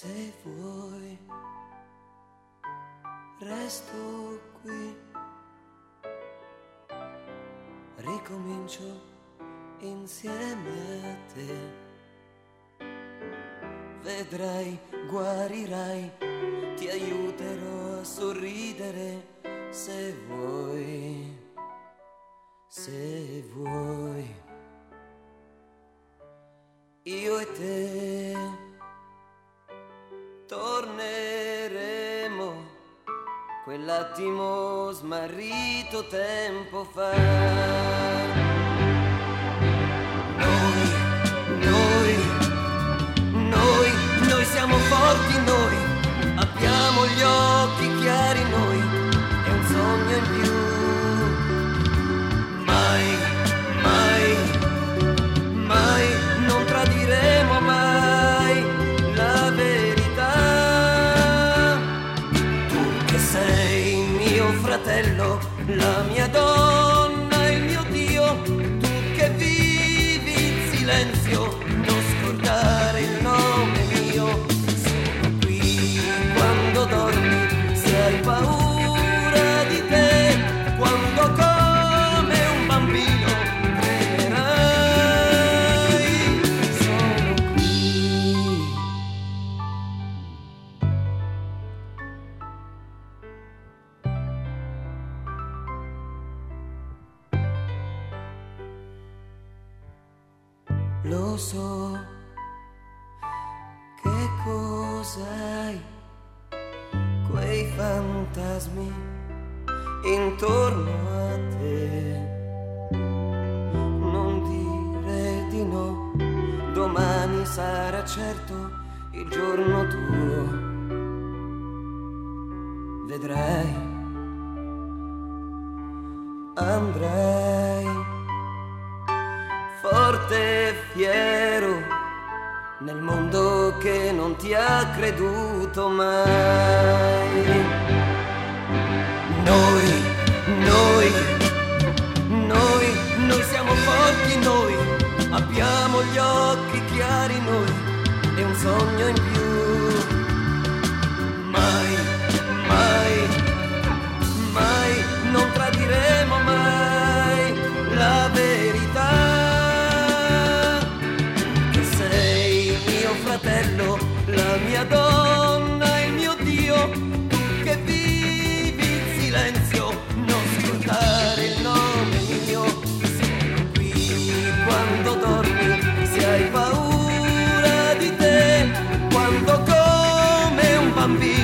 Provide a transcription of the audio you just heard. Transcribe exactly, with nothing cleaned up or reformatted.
Se vuoi, resto qui, ricomincio insieme a te. Vedrai, guarirai, ti aiuterò a sorridere se vuoi, se vuoi. Io e te torneremo quell'attimo smarrito tempo fa. Noi, noi, noi, noi siamo forti, noi abbiamo gli occhi chiari, noi è un sogno in più. Mai, mai, mai, non tradiremo mai la verità. Tu che sei mio fratello, la mia donna, il mio Dio, tu che vivi in silenzio, non scordare il nome mio. Sono qui quando dormi, se hai paura di te, quando come un bambino tremerai. Sono qui. Lo so che cos'hai, quei fantasmi intorno a te. Non dire di no, domani sarà certo il giorno tuo. Vedrai, andrai forte e fiero nel mondo che non ti ha creduto mai. Noi, noi, noi, noi siamo forti, noi abbiamo gli occhi chiari, noi è un sogno in più. Mai, mai, mai, non tradiremo mai la verità. Fratello, la mia donna, il mio Dio, tu che vivi in silenzio, non scordare il nome mio. Sono qui quando dormi, se hai paura di te, quando come un bambino